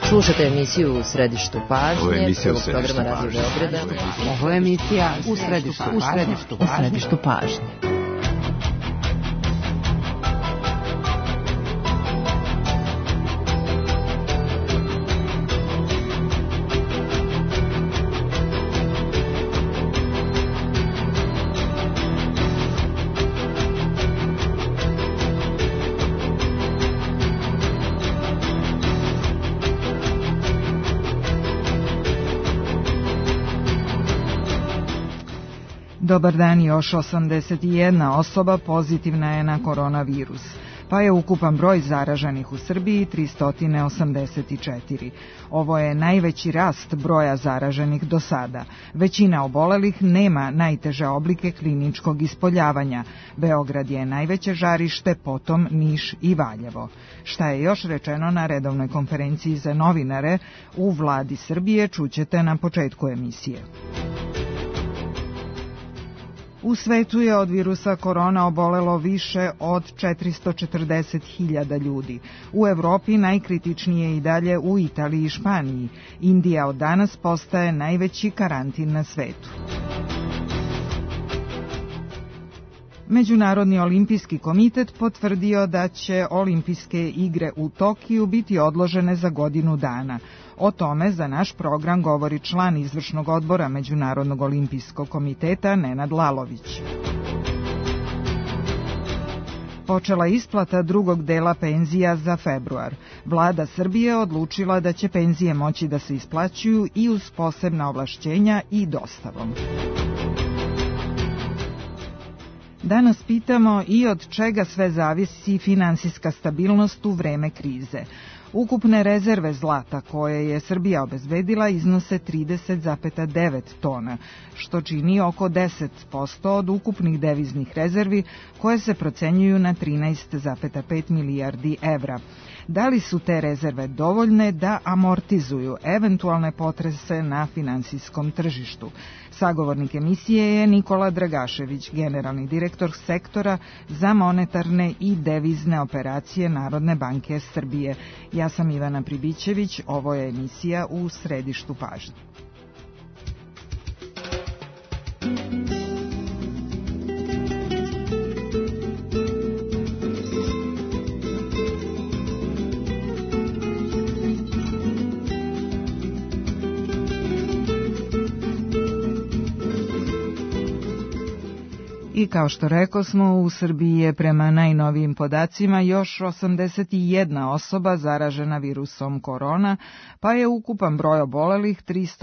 Slušate emisiju U središtu pažnje, prvog programa Radio Beograda. Ovo je emisija U središtu pažnje. Dobar dan, još 81 osoba pozitivna je na koronavirus, pa je ukupan broj zaraženih u Srbiji 384. Ovo je najveći rast broja zaraženih do sada. Većina obolelih nema najteže oblike kliničkog ispoljavanja. Beograd je najveće žarište, potom Niš i Valjevo. Šta je još rečeno na redovnoj konferenciji za novinare u Vladi Srbije čućete na početku emisije. U svetu je od virusa korona obolelo više od 440.000 ljudi. U Evropi najkritičnije i dalje u Italiji i Španiji. Indija od danas postaje najveći karantin na svetu. Međunarodni olimpijski komitet potvrdio da će olimpijske igre u Tokiju biti odložene za godinu dana. O tome za naš program govori član izvršnog odbora Međunarodnog olimpijskog komiteta Nenad Lalović. Počela isplata drugog dela penzija za februar. Vlada Srbije odlučila da će penzije moći da se isplaćuju i uz posebna ovlašćenja i dostavom. Danas pitamo i od čega sve zavisi finansijska stabilnost u vreme krize. Ukupne rezerve zlata koje je Srbija obezbedila iznose 30,9 tona, što čini oko 10% od ukupnih deviznih rezervi koje se procenjuju na 13,5 milijardi evra. Da li su te rezerve dovoljne da amortizuju eventualne potrese na finansijskom tržištu? Sagovornik emisije je Nikola Dragašević, generalni direktor sektora za monetarne i devizne operacije Narodne banke Srbije. Ja sam Ivana Pribićević, ovo je emisija U središtu pažnje. I kao što rekosmo, u Srbiji je prema najnovijim podacima još 81 osoba zaražena virusom korona, pa je ukupan broj obolelih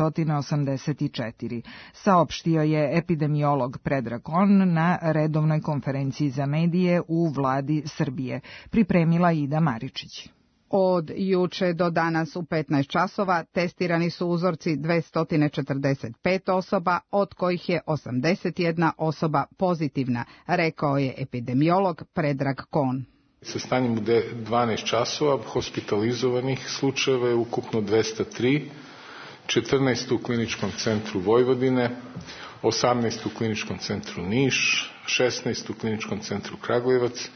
384. Saopštio je epidemiolog Predrag Kon na redovnoj konferenciji za medije u Vladi Srbije. Pripremila Ida Maričić. Od juče do danas u 15 časova testirani su uzorci 245 osoba, od kojih je 81 osoba pozitivna, rekao je epidemiolog Predrag Kon. Sa stanjem u 12 časova hospitalizovanih slučajeva je ukupno 203, 14 u Kliničkom centru Vojvodine, 18 u Kliničkom centru Niš, 16 u Kliničkom centru Kragujevac,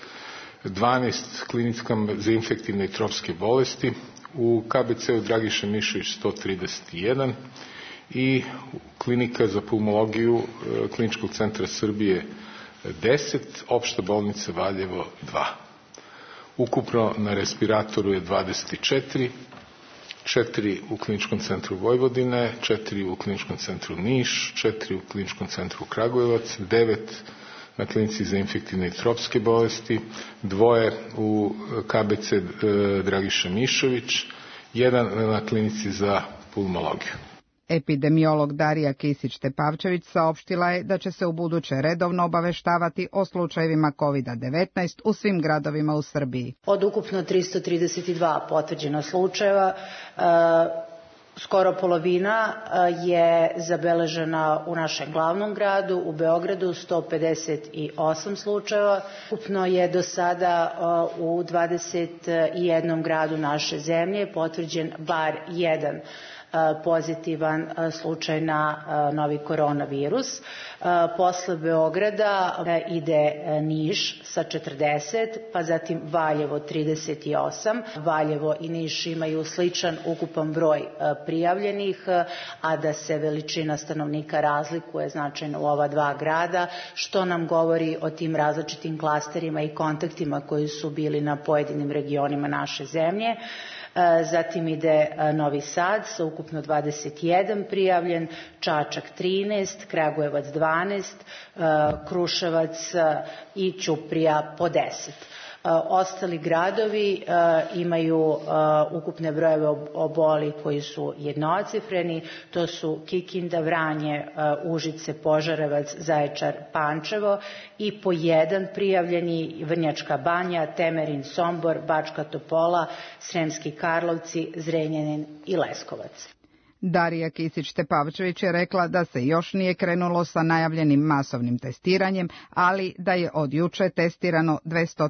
12 klinikama za infektivne i tropske bolesti, u KBC-u Dragiša Mišović 131 i klinika za pulmologiju Kliničkog centra Srbije 10, opšta bolnica Valjevo 2. Ukupno na respiratoru je 24, 4 u Kliničkom centru Vojvodine, 4 u Kliničkom centru Niš, 4 u Kliničkom centru Kragujevac, 9 na klinici za infektivne i tropske bolesti, 2 u KBC Dragiša Mišović, 1 na klinici za pulmologiju. Epidemiolog Darija Kisić-Tepavčević saopštila je da će se ubuduće redovno obaveštavati o slučajevima COVID-19 u svim gradovima u Srbiji. Od ukupno 332 potvrđena slučajeva, skoro polovina je zabeležena u našem glavnom gradu, u Beogradu 158 slučajeva. Ukupno je do sada u 21 gradu naše zemlje potvrđen bar jedan pozitivan slučaj na novi koronavirus. Posle Beograda ide Niš sa 40, pa zatim Valjevo 38. Valjevo i Niš imaju sličan ukupan broj prijavljenih, a da se veličina stanovnika razlikuje značajno u ova dva grada, što nam govori o tim različitim klasterima i kontaktima koji su bili na pojedinim regionima naše zemlje. Zatim ide Novi Sad sa ukupno 21 prijavljen, Čačak 13, Kragujevac 12, Kruševac i Ćuprija po 10. Ostali gradovi imaju ukupne brojeve obolelih koji su jednocifreni, to su Kikinda, Vranje, Užice, Požarevac, Zaječar, Pančevo i po jedan prijavljeni Vrnjačka Banja, Temerin, Sombor, Bačka Topola, Sremski Karlovci, Zrenjanin i Leskovac. Darija Kisić-Tepavčević je rekla da se još nije krenulo sa najavljenim masovnim testiranjem, ali da je od juče testirano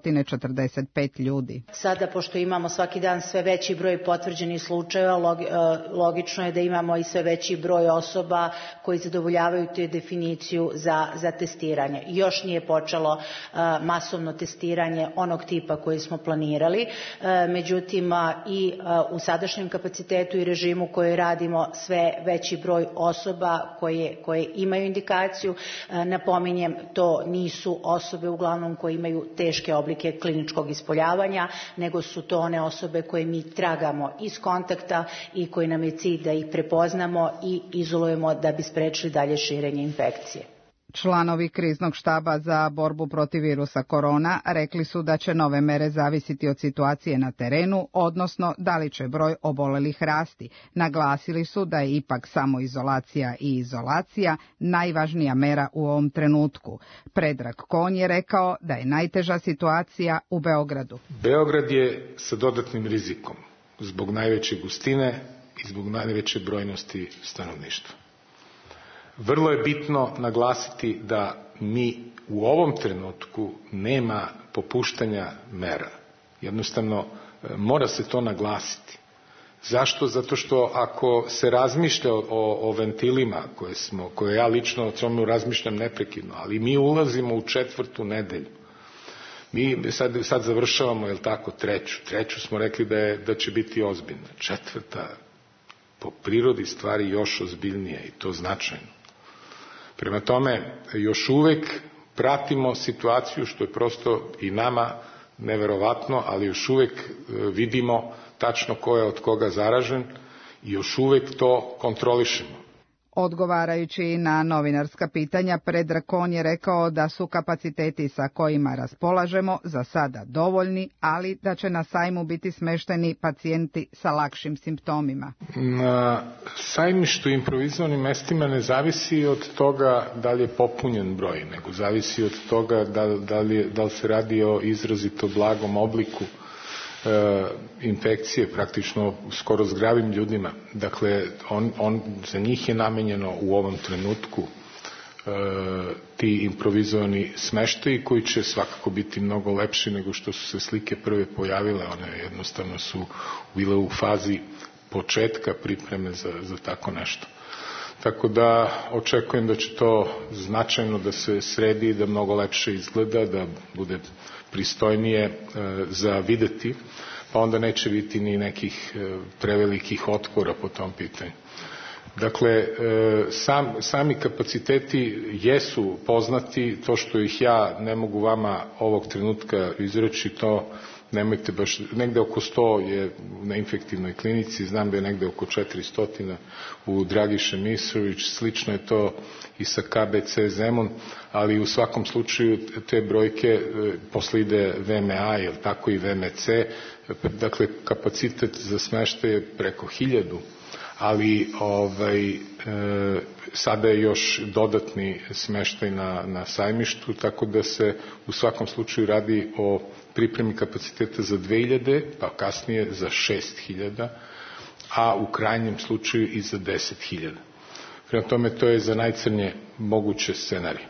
245 ljudi. Sada, pošto imamo svaki dan sve veći broj potvrđenih slučajeva, logično je da imamo i sve veći broj osoba koji zadovoljavaju tu definiciju za testiranje. Još nije počelo masovno testiranje onog tipa koji smo planirali, međutim i u sadašnjem kapacitetu i režimu koji radimo sve veći broj osoba koje imaju indikaciju. Napominjem, to nisu osobe uglavnom koje imaju teške oblike kliničkog ispoljavanja, nego su to one osobe koje mi tragamo iz kontakta i koji nam je cilj da ih prepoznamo i izolujemo da bi sprečili dalje širenje infekcije. Članovi kriznog štaba za borbu protiv virusa korona rekli su da će nove mere zavisiti od situacije na terenu, odnosno da li će broj obolelih rasti. Naglasili su da je ipak samoizolacija i izolacija najvažnija mera u ovom trenutku. Predrag Konj je rekao da je najteža situacija u Beogradu. Beograd je sa dodatnim rizikom zbog najveće gustine i zbog najveće brojnosti stanovništva. Vrlo je bitno naglasiti da mi u ovom trenutku nema popuštanja mera. Jednostavno, mora se to naglasiti. Zašto? Zato što ako se razmišlja o ventilima koje ja lično o tome razmišljam neprekidno, ali mi ulazimo u 4. nedelju. Mi sad završavamo, treću smo rekli da će biti ozbiljna. 4. po prirodi stvari još ozbiljnije i to značajno. Prema tome, još uvek pratimo situaciju, što je prosto i nama neverovatno, ali još uvek vidimo tačno ko je od koga zaražen i još uvek to kontrolišemo. Odgovarajući na novinarska pitanja, Predrag Konj je rekao da su kapaciteti sa kojima raspolažemo za sada dovoljni, ali da će na sajmu biti smešteni pacijenti sa lakšim simptomima. Na sajmištu i improvizovanim mestima ne zavisi od toga da li je popunjen broj, nego zavisi od toga da li se radi o izrazito blagom obliku infekcije, praktično skoro zdravim ljudima. Dakle, za njih je namenjeno u ovom trenutku ti improvizovani smeštaji koji će svakako biti mnogo lepši nego što su se slike prve pojavile. One jednostavno su bile u fazi početka pripreme za tako nešto. Tako da očekujem da će to značajno da se sredi, da mnogo lepše izgleda, da bude pristojnije za videti, pa onda neće biti ni nekih prevelikih otpora po tom pitanju. Dakle, sami kapaciteti jesu poznati, to što ih ja ne mogu vama ovog trenutka izreći, to nemojte baš, negde oko 100 je na infektivnoj klinici, znam da je negde oko 400 u Dragiše Misović, slično je to i sa KBC Zemun, ali u svakom slučaju te brojke, posle ide VMA, jel tako i VMC, dakle kapacitet za smeštaj je preko 1000, ali sada je još dodatni smeštaj na sajmištu, tako da se u svakom slučaju radi o pripremi kapaciteta za 2000, pa kasnije za 6000, a u krajnjem slučaju i za 10.000. Prema tome, to je za najcrnje moguće scenarije.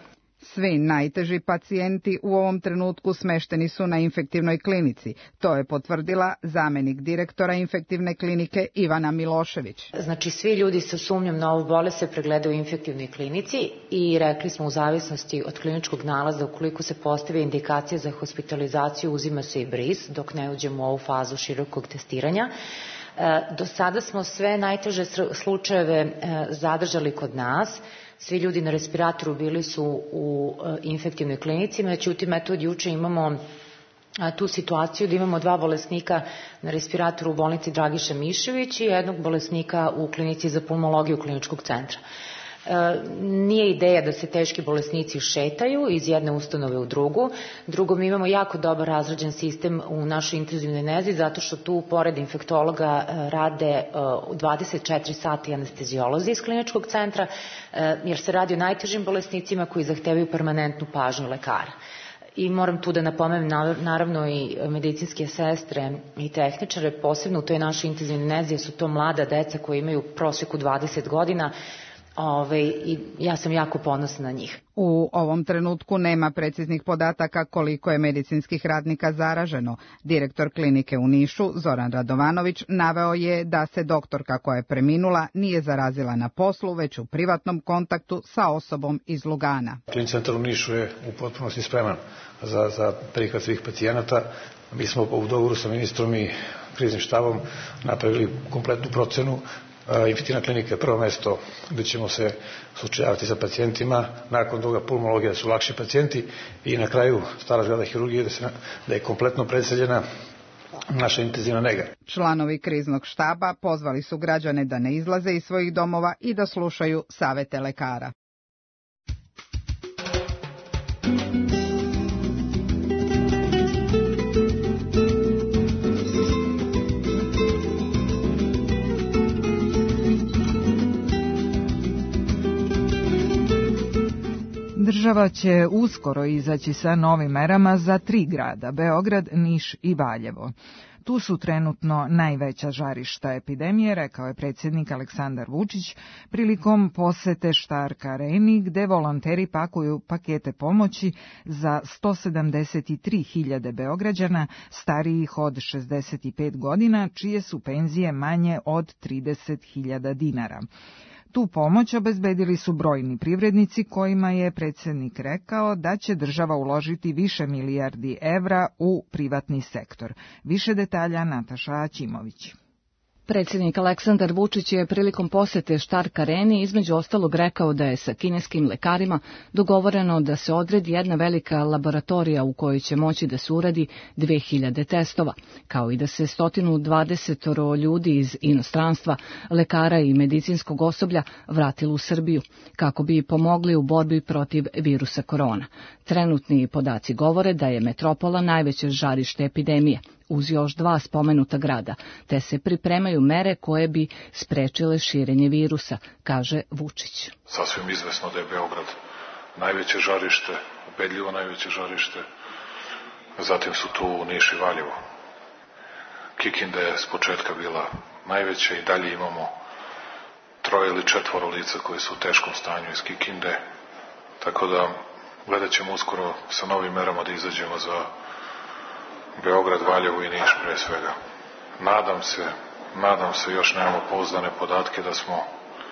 Svi najteži pacijenti u ovom trenutku smešteni su na infektivnoj klinici. To je potvrdila zamjenik direktora infektivne klinike Ivana Milošević. Znači, svi ljudi sa sumnjom na ovu bolest se pregledaju u infektivnoj klinici i rekli smo u zavisnosti od kliničkog nalaza, ukoliko se postavi indikacija za hospitalizaciju, uzima se i bris dok ne uđemo u ovu fazu širokog testiranja. Do sada smo sve najteže slučajeve zadržali kod nas. Svi ljudi na respiratoru bili su u infektivnoj klinici, međutim, eto od juče imamo tu situaciju da imamo 2 bolesnika na respiratoru u bolnici Dragiša Mišević i 1 bolesnika u klinici za pulmologiju kliničkog centra. Nije ideja da se teški bolesnici šetaju iz jedne ustanove u drugu. Drugo, mi imamo jako dobar razrađen sistem u našoj intenzivnoj nezi, zato što tu pored infektologa rade 24 sata i anestezijolozi iz kliničkog centra, jer se radi o najtežim bolesnicima koji zahtevaju permanentnu pažnju lekara. I moram tu da napomenem naravno i medicinske sestre i tehničare, posebno u toj našoj intenzivnoj nezi, su to mlada deca koji imaju u prosjeku 20 godina, i ja sam jako ponosna na njih. U ovom trenutku nema preciznih podataka koliko je medicinskih radnika zaraženo. Direktor klinike u Nišu, Zoran Radovanović, naveo je da se doktorka koja je preminula nije zarazila na poslu, već u privatnom kontaktu sa osobom iz Lugana. Klinički centar u Nišu je u potpunosti spreman za prihvat svih pacijenata. Mi smo u dogovoru sa ministrom i kriznim štabom napravili kompletnu procenu. Infektivna klinika je prvo mesto gde ćemo se sučeljavati sa pacijentima, nakon toga pulmologija su lakši pacijenti i na kraju stara zgrada hirurgije da je kompletno predseljena naša intenzivna nega. Članovi kriznog štaba pozvali su građane da ne izlaze iz svojih domova i da slušaju savete lekara. Država će uskoro izaći sa novim merama za 3 grada, Beograd, Niš i Valjevo. Tu su trenutno najveća žarišta epidemije, rekao je predsjednik Aleksandar Vučić prilikom posete Štarka Areni, gde volonteri pakuju pakete pomoći za 173.000 Beograđana starijih od 65 godina, čije su penzije manje od 30.000 dinara. Tu pomoć obezbedili su brojni privrednici kojima je predsjednik rekao da će država uložiti više milijardi evra u privatni sektor. Više detalja Nataša Aćimović. Predsjednik Aleksandar Vučić je prilikom posete Štark Areni između ostalog rekao da je sa kineskim lekarima dogovoreno da se odredi jedna velika laboratorija u kojoj će moći da se uradi 2000 testova, kao i da se 120 ljudi iz inostranstva, lekara i medicinskog osoblja vratilo u Srbiju, kako bi pomogli u borbi protiv virusa korona. Trenutni podaci govore da je metropola najveće žarište epidemije, uz još 2 spomenuta grada, te se pripremaju mere koje bi sprečile širenje virusa, kaže Vučić. Sasvim izvesno da je Beograd najveće žarište, ubedljivo najveće žarište, zatim su tu Niš i Valjevo. Kikinda je s početka bila najveća i dalje imamo 3 ili 4 lica koji su u teškom stanju iz Kikinde, tako da gledat ćemo uskoro sa novim merama da izađemo za Beograd, Valjevo i Niš pre svega. Nadam se, još nemamo pouzdane podatke da smo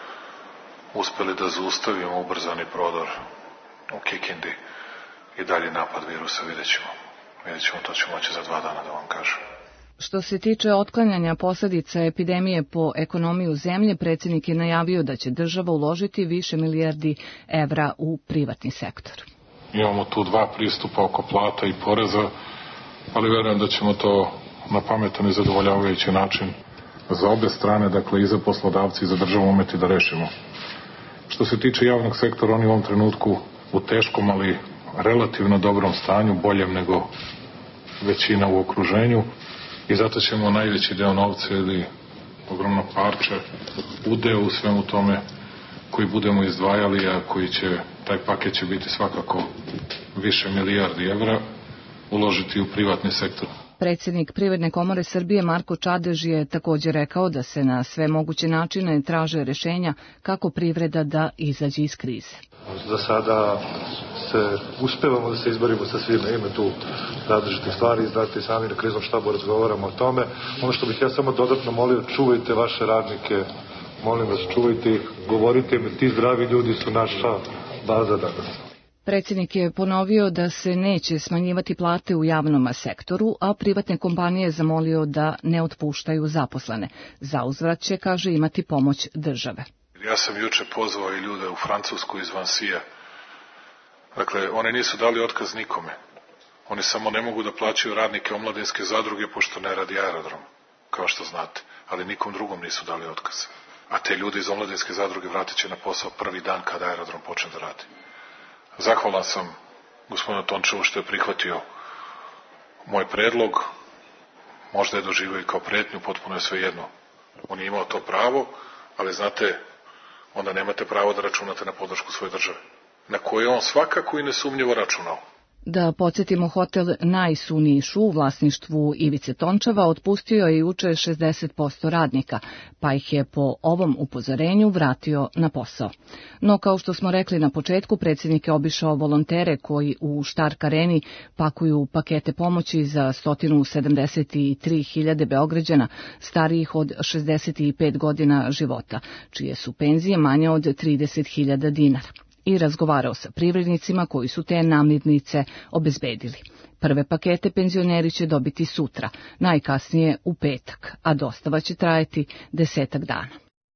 uspeli da zaustavimo ubrzani prodor u Kikindi i dalje napad virusa, vidjet ćemo, to ćemo moći za 2 dana da vam kažem. Što se tiče otklanjanja posljedica epidemije po ekonomiju zemlje, predsjednik je najavio da će država uložiti više milijardi evra u privatni sektor. Imamo tu 2 pristupa oko plata i poreza, ali verujem da ćemo to na pametan i zadovoljavajući način za obe strane, dakle i za poslodavci i za državu umeti da rešimo. Što se tiče javnog sektora, on je u ovom trenutku u teškom, ali relativno dobrom stanju, boljem nego većina u okruženju i zato ćemo najveći deo novca ili ogromno parče, udeo u svemu tome koji budemo izdvajali, a taj paket će biti svakako više milijardi evra, uložiti u privatni sektor. Predsjednik Privredne komore Srbije Marko Čadež je također rekao da se na sve moguće načine traže rješenja kako privreda da izađe iz krize. Za sada uspevamo da se izborimo sa svime, ima tu različitih stvari, znate i sami na kriznom štabu razgovaramo o tome. Ono što bih ja samo dodatno molio, čuvajte vaše radnike, molim vas, čuvajte ih, govorite im, ti zdravi ljudi su naša baza danas. Predsjednik je ponovio da se neće smanjivati plate u javnom sektoru, a privatne kompanije zamolio da ne otpuštaju zaposlene. Zauzvrat će, kaže, imati pomoć države. Ja sam juče pozvao i ljude u Francusku iz Vansija. Dakle, oni nisu dali otkaz nikome. Oni samo ne mogu da plaćaju radnike omladinske zadruge, pošto ne radi aerodrom, kao što znate. Ali nikom drugom nisu dali otkaz. A te ljude iz omladinske zadruge vratit će na posao prvi dan kada aerodrom počne da radi. Zahvalan sam gospodinu Tončevu što je prihvatio moj predlog. Možda je doživio i kao pretnju, potpuno je svejedno. On je imao to pravo, ali znate, onda nemate pravo da računate na podršku svoje države, na koju je on svakako i nesumnjivo računao. Da podsjetimo, hotel Nice u Nišu u vlasništvu Ivice Tončeva otpustio je juče 60% radnika, pa ih je po ovom upozorenju vratio na posao. No, kao što smo rekli na početku, predsjednik je obišao volontere koji u Stark Areni pakuju pakete pomoći za 173.000 Beograđana starijih od 65 godina života, čije su penzije manje od 30.000 dinara. I razgovarao sa privrednicima koji su te namirnice obezbedili. Prve pakete penzioneri će dobiti sutra, najkasnije u petak, a dostava će trajati 10 dana.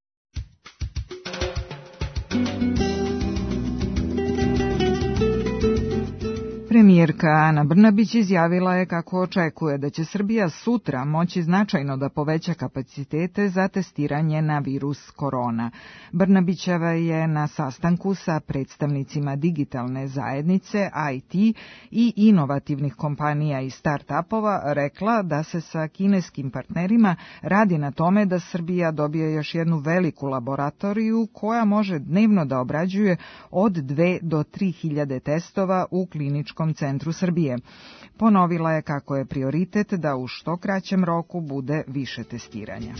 Premijerka Ana Brnabić izjavila je kako očekuje da će Srbija sutra moći značajno da poveća kapacitete za testiranje na virus korona. Brnabićeva je na sastanku sa predstavnicima digitalne zajednice, IT i inovativnih kompanija i start-upova rekla da se sa kineskim partnerima radi na tome da Srbija dobije još jednu veliku laboratoriju koja može dnevno da obrađuje od 2 do 3.000 testova u kliničkom centru Srbije. Ponovila je kako je prioritet da u što kraćem roku bude više testiranja.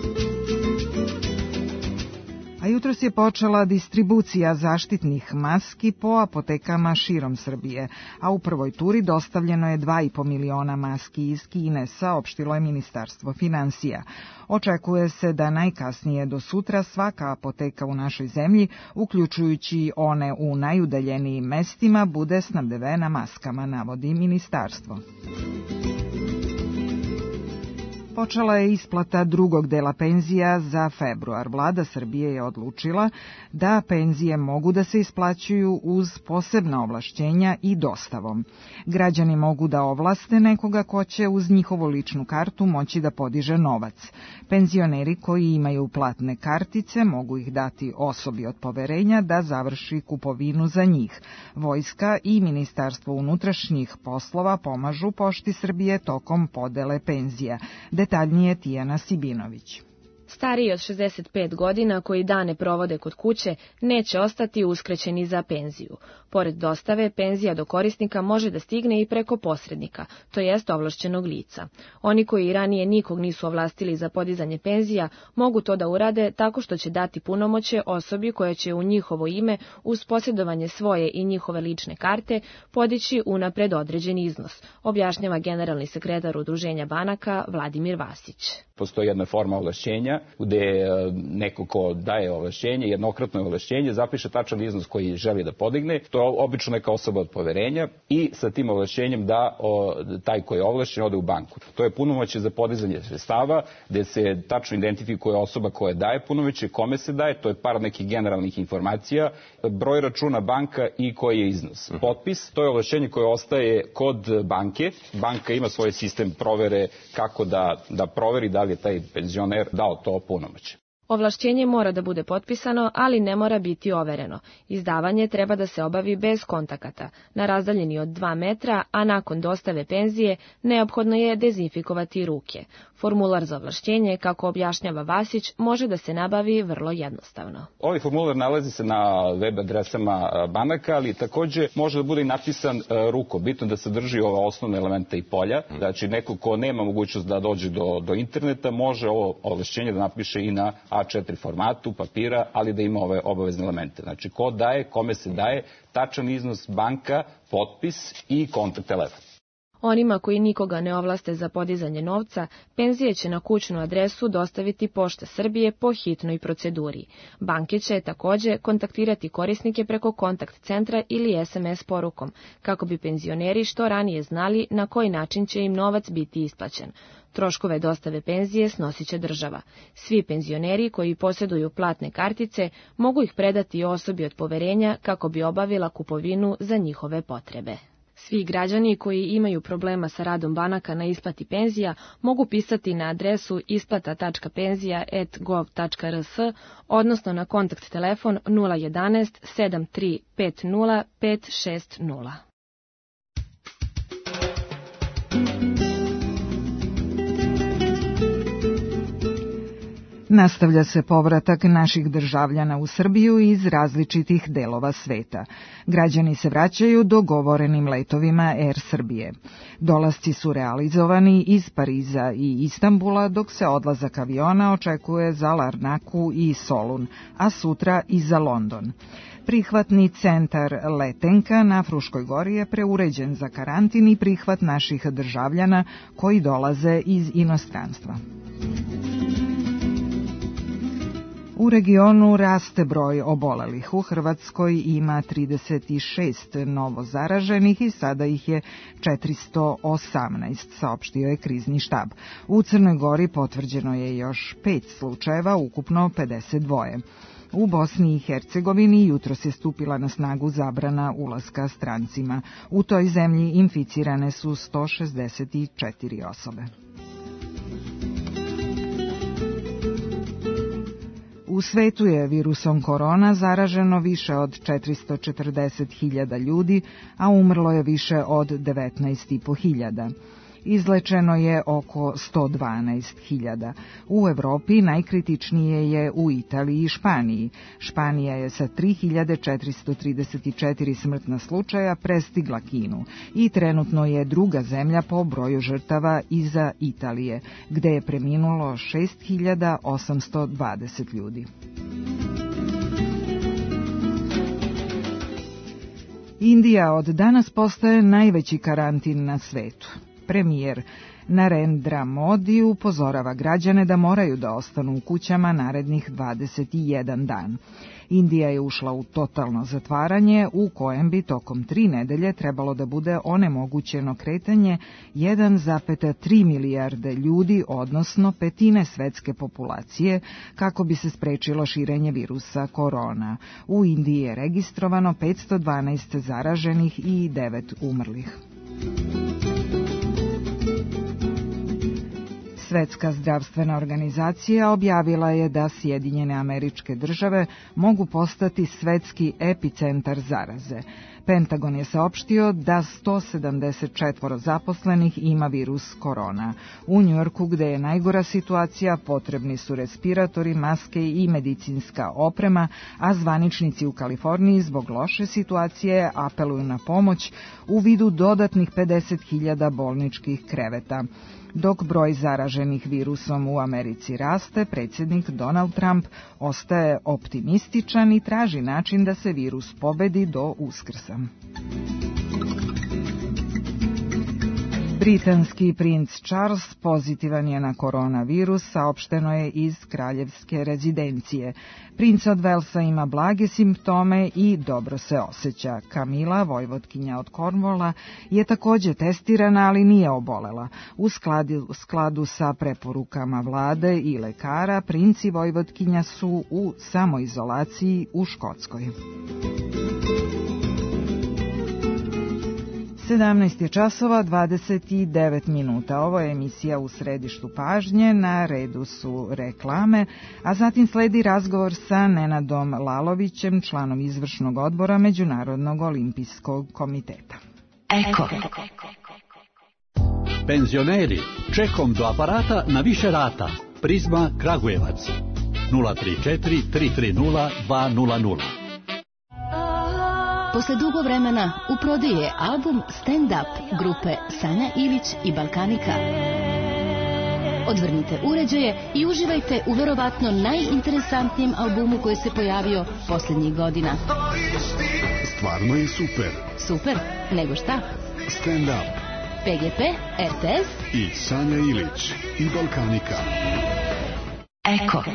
A jutros je počela distribucija zaštitnih maski po apotekama širom Srbije, a u prvoj turi dostavljeno je 2,5 miliona maski iz Kine, saopštilo je Ministarstvo finansija. Očekuje se da najkasnije do sutra svaka apoteka u našoj zemlji, uključujući one u najudaljenijim mestima, bude snabdevena maskama, navodi Ministarstvo. Počela je isplata drugog dela penzija za februar. Vlada Srbije je odlučila da penzije mogu da se isplaćuju uz posebna ovlašćenja i dostavom. Građani mogu da ovlaste nekoga ko će uz njihovu ličnu kartu moći da podiže novac. Penzioneri koji imaju platne kartice mogu ih dati osobi od poverenja da završi kupovinu za njih. Vojska i Ministarstvo unutrašnjih poslova pomažu Pošti Srbije tokom podele penzija. Detaljnije Tijana Sibinović. Stariji od 65 godina koji dane provode kod kuće neće ostati uskraćeni za penziju. Pored dostave, penzija do korisnika može da stigne i preko posrednika, to jest ovlašćenog lica. Oni koji ranije nikog nisu ovlastili za podizanje penzija mogu to da urade tako što će dati punomoćje osobi koja će u njihovo ime uz posjedovanje svoje i njihove lične karte podići unapred određeni iznos, objašnjava generalni sekretar Udruženja banaka Vladimir Vasić. Postoji jedna forma ovlašćenja gde neko ko daje ovlašćenje, jednokratno ovlašćenje, zapiše tačan iznos koji želi da podigne. To je obično neka osoba od poverenja i sa tim ovlašćenjem da taj koji je ovlašćen ode u banku. To je punomoćje za podizanje sredstava gde se tačno identifikuje osoba koja daje punomoćje, kome se daje, to je par nekih generalnih informacija, broj računa banka i koji je iznos. Potpis, to je ovlašćenje koje ostaje kod banke. Banka ima svoj sistem provere kako da proveri da li je taj penzioner dao to punomoćje. Ovlašćenje mora da bude potpisano, ali ne mora biti overeno. Izdavanje treba da se obavi bez kontakata, na razdaljini od 2 metra, a nakon dostave penzije neophodno je dezinfikovati ruke. Formular za ovlašćenje, kako objašnjava Vasić, može da se nabavi vrlo jednostavno. Ovaj formular nalazi se na web adresama banaka, ali takođe može da bude i napisan rukom. Bitno da sadrži ova osnovna elementa i polja. Znači, neko ko nema mogućnost da dođe do interneta, može ovo ovlašćenje da napiše i na A4 formatu, papira, ali da ima ove obavezne elemente. Znači, ko daje, kome se daje, tačan iznos, banka, potpis i kontakt telefon. Onima koji nikoga ne ovlaste za podizanje novca, penzije će na kućnu adresu dostaviti Pošta Srbije po hitnoj proceduri. Banke će takođe kontaktirati korisnike preko kontakt centra ili SMS porukom, kako bi penzioneri što ranije znali na koji način će im novac biti isplaćen. Troškove dostave penzije snosit će država. Svi penzioneri koji posjeduju platne kartice mogu ih predati osobi od poverenja kako bi obavila kupovinu za njihove potrebe. Svi građani koji imaju problema sa radom banaka na isplati penzija mogu pisati na adresu isplata.penzija@gov.rs, odnosno na kontakt telefon 011 7350 560. Nastavlja se povratak naših državljana u Srbiju iz različitih delova sveta. Građani se vraćaju dogovorenim letovima Air Srbije. Dolasci su realizovani iz Pariza i Istanbula, dok se odlazak aviona očekuje za Larnaku i Solun, a sutra i za London. Prihvatni centar Letenka na Fruškoj gori je preuređen za karantin i prihvat naših državljana koji dolaze iz inostranstva. U regionu raste broj obolelih. U Hrvatskoj ima 36 novo zaraženih i sada ih je 418, saopštio je krizni štab. U Crnoj Gori potvrđeno je još 5 slučajeva, ukupno 52. U Bosni i Hercegovini jutros je stupila na snagu zabrana ulaska strancima. U toj zemlji inficirane su 164 osobe. U svetu je virusom korona zaraženo više od 440.000 ljudi, a umrlo je više od 19.500. Izlečeno je oko 112.000. U Evropi najkritičnije je u Italiji i Španiji. Španija je sa 3.434 smrtna slučaja prestigla Kinu i trenutno je druga zemlja po broju žrtava iza Italije, gde je preminulo 6.820 ljudi. Indija od danas postaje najveći karantin na svetu. Premijer Narendra Modi upozorava građane da moraju da ostanu u kućama narednih 21 dan. Indija je ušla u totalno zatvaranje u kojem bi tokom 3 nedelje trebalo da bude onemogućeno kretanje 1,3 milijarde ljudi, odnosno petine svetske populacije, kako bi se sprečilo širenje virusa korona. U Indiji je registrovano 512 zaraženih i 9 umrlih. Svetska zdravstvena organizacija objavila je da Sjedinjene Američke Države mogu postati svetski epicentar zaraze. Pentagon je saopštio da 174 zaposlenih ima virus korona. U Njujorku, gde je najgora situacija, potrebni su respiratori, maske i medicinska oprema, a zvaničnici u Kaliforniji zbog loše situacije apeluju na pomoć u vidu dodatnih 50.000 bolničkih kreveta. Dok broj zaraženih virusom u Americi raste, predsjednik Donald Trump ostaje optimističan i traži način da se virus pobedi do Uskrsa. Britanski princ Charles pozitivan je na koronavirus, saopšteno je iz kraljevske rezidencije. Princ od Velsa ima blage simptome i dobro se osjeća. Camilla, vojvodkinja od Cornwalla, je takođe testirana, ali nije obolela. U skladu sa preporukama vlade i lekara, princ i vojvodkinja su u samoizolaciji u Škotskoj. 17 je časova 29 minuta. Ovo je emisija U središtu pažnje, na redu su reklame, a zatim sledi razgovor sa Nenadom Lalovićem, članom izvršnog odbora Međunarodnog olimpijskog komiteta. Eko. Penzioneri, čekom do aparata na više rata. Prizma Kragujevac 034 330 200. Posle dugo vremena u prodaju je album Stand Up grupe Sanja Ilić i Balkanika. Odvrnite uređaje i uživajte u verovatno najinteresantnijem albumu koji se pojavio posljednjih godina. Stvarno je super. Super? Nego šta? Stand Up. PGP, RTS i Sanja Ilić i Balkanika. Eko.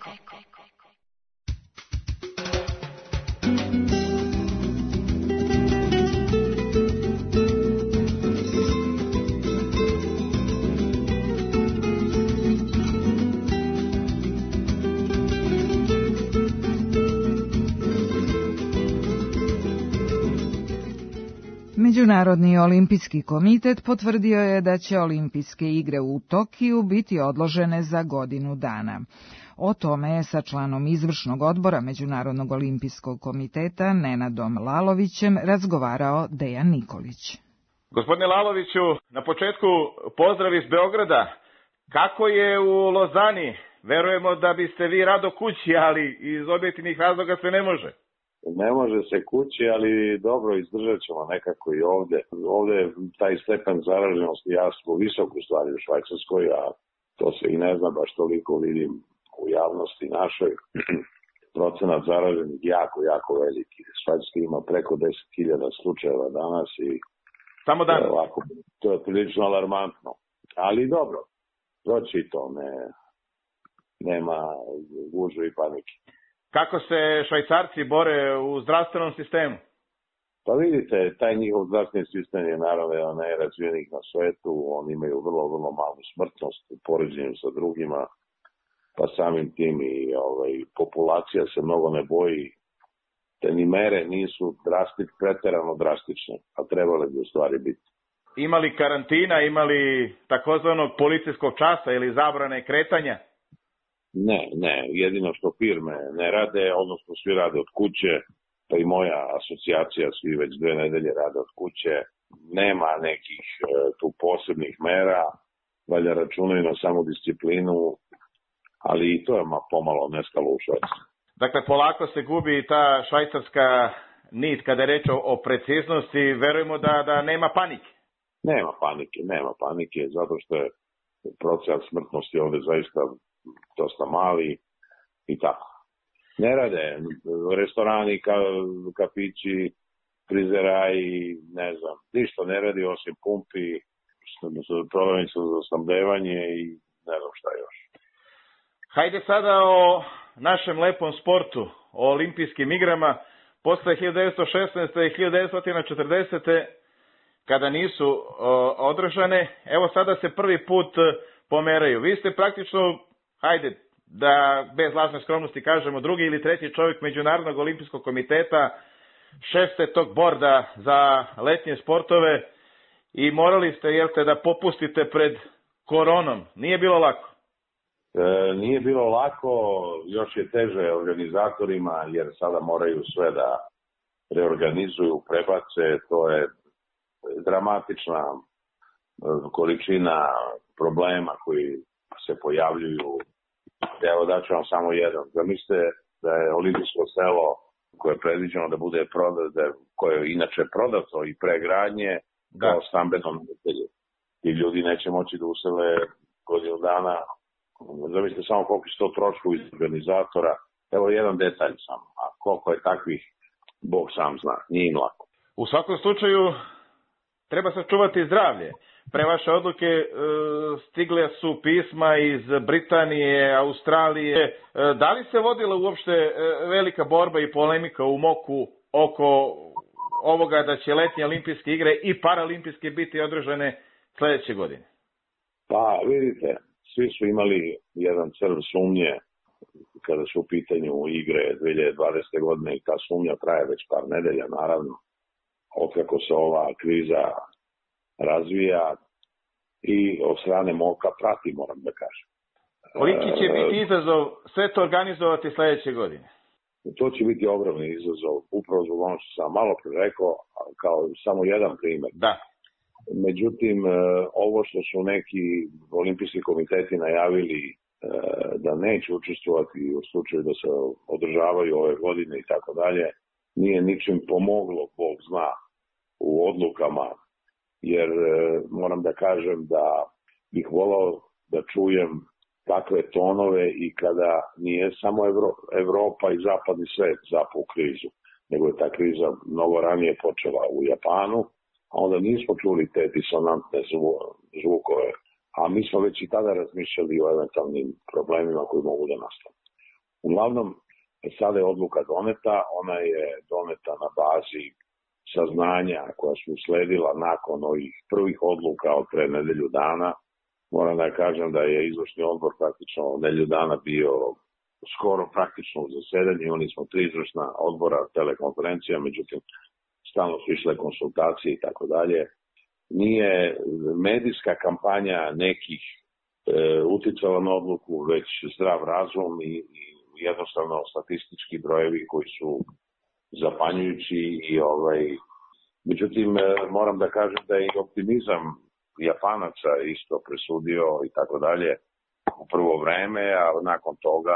Međunarodni olimpijski komitet potvrdio je da će olimpijske igre u Tokiju biti odložene za godinu dana. O tome je sa članom izvršnog odbora Međunarodnog olimpijskog komiteta Nenadom Lalovićem razgovarao Dejan Nikolić. Gospodine Laloviću, na početku pozdrav iz Beograda. Kako je u Lozani? Verujemo da biste vi rado kući, ali iz objektivnih razloga se ne može. Ne može se kući, ali dobro, izdržat ćemo nekako i ovde. Ovde je taj stepen zaraženosti jako visok u stvari u Švajcarskoj, a to se i ne zna baš toliko, vidim u javnosti našoj. Procenat zaraženih jako veliki. Švajcarska ima preko 10.000 slučajeva danas i samo danas. To je prilično alarmantno. Ali dobro, proći i to, nema gužve i panike. Kako se Švajcarci bore u zdravstvenom sistemu? Pa vidite, taj njihov zdravstveni sistem je naravno jedan najrazvijenijih na svetu. Oni imaju vrlo malu smrtnost u poređenju sa drugima, pa samim tim i populacija se mnogo ne boji. Te ni mere nisu preterano drastične, a trebale bi u stvari biti. Imali karantina, imali takozvanog policijskog časa ili zabrane kretanja? Ne, jedino što firme ne rade, odnosno svi rade od kuće, pa i moja asocijacija, svi već 2 nedelje rade od kuće, nema nekih tu posebnih mera, valja računaju na samodisciplinu, ali i to je pomalo neskalo u Švajcarskoj. Dakle, polako se gubi ta švajcarska nit kada je reč o preciznosti, verujemo da nema panike. Nema panike, zato što je procenat smrtnosti ovde zaista dosta mali i tako. Ne rade restorani, kafići, frizeraji, ne znam, ništa ne radi osim pumpi, prodavnica za snabdevanje i ne znam šta još. Hajde sada o našem lepom sportu, o olimpijskim igrama. Posle 1916. i 1940. kada nisu održane, evo sada se prvi put pomeraju. Vi ste praktično, hajde, da bez lažne skromnosti kažemo, drugi ili treći čovjek Međunarodnog olimpijskog komiteta, šef ste tog borda za letnje sportove i morali ste, da popustite pred koronom. Nije bilo lako? Nije bilo lako, još je teže organizatorima, jer sada moraju sve da reorganizuju, prebace, to je dramatična količina problema koji se pojavljuju. Evo daću vam samo jedan. Zamislite da je olimpijsko selo koje je predviđeno da bude koje je inače prodato i pregradnje kao stambeno naselje. Ti ljudi neće moći da usele godinu dana. Zamislite samo koliko se to trošku iz organizatora. Evo jedan detalj samo. A koliko je takvih, Bog sam zna. Nije im lako. U svakom slučaju treba sačuvati zdravlje. Pre vaše odluke stigle su pisma iz Britanije, Australije. Da li se vodila uopšte velika borba i polemika u MOK-u oko ovoga da će letnje olimpijske igre i paralimpijske biti održane sledeće godine? Pa vidite, svi su imali jedan crv sumnje kada su u pitanju igre 2020. godine i ta sumnja traje već par nedelja, naravno. otkako se ova kriza razvija i od strane MOK-a prati, moram da kažem. Koliki će biti izazov sve to organizovati sledeće godine? To će biti ogromni izazov, upravo zbog ono što sam malo pre rekao, kao samo jedan primer. Da. Međutim, ovo što su neki olimpijski komiteti najavili da neće učestvovati u slučaju da se održavaju ove godine i tako dalje, nije ničim pomoglo, Bog zna, u odlukama, jer moram da kažem da bih volao da čujem takve tonove i kada nije samo Evropa i zapadni svet zapao u krizu, nego je ta kriza mnogo ranije počela u Japanu, a onda nismo čuli te disonantne zvukove, a mi smo već i tada razmišljali o eventualnim problemima koji mogu da nastanu. Uglavnom, sada je odluka doneta, ona je doneta na bazi saznanja koja su usledila nakon ovih prvih odluka od pre nedelju dana. Moram da kažem da je izvršni odbor praktično nedelju dana bio skoro praktično u zasedanju. Imali smo 3 izvršna odbora telekonferencija, međutim stalno su išle konsultacije i tako dalje. Nije medijska kampanja nekih uticala na odluku, već zdrav razum i jednostavno statistički brojevi koji su zapanjujući i međutim moram da kažem da je i optimizam Japanaca isto presudio i tako dalje u prvo vreme, a nakon toga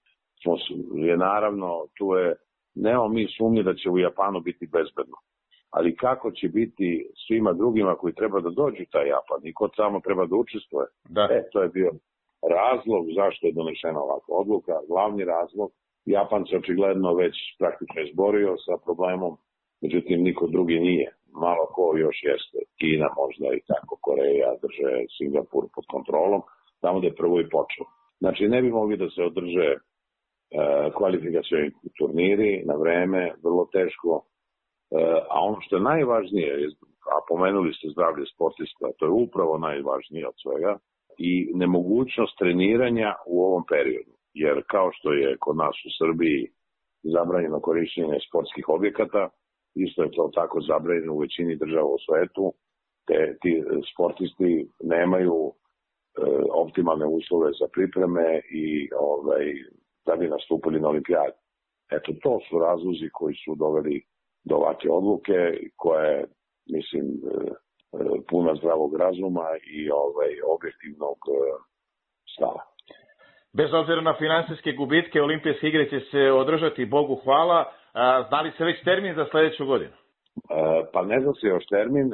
je naravno nema mi sumnje da će u Japanu biti bezbedno. Ali kako će biti svima drugima koji treba da dođu taj Japan i ko samo treba da učestvuje, to je bio razlog zašto je donešena ovakva odluka, glavni razlog. Japan se očigledno već praktično izborio sa problemom, međutim niko drugi nije. Malo ko još jeste, Kina možda i tako, Koreja drže Singapur pod kontrolom, tamo da je prvo i počeo. Znači ne bi mogli da se održe kvalifikacioni turniri na vreme, vrlo teško, a ono što je najvažnije, a pomenuli ste zdravlje sportista, to je upravo najvažnije od svega, i nemogućnost treniranja u ovom periodu. Jer kao što je kod nas u Srbiji zabranjeno korišćenje sportskih objekata, isto je to tako zabranjeno u većini država u svetu, te ti sportisti nemaju optimalne uslove za pripreme i da bi nastupili na olimpijadi. Eto, to su razlozi koji su doveli do ovakve odluke, koja je, mislim, puna zdravog razuma i objektivnog stava. Bez obzira na finansijske gubitke, olimpijske igre će se održati, Bogu hvala. Zna li se već termin za sledeću godinu? Pa ne zna se još termin.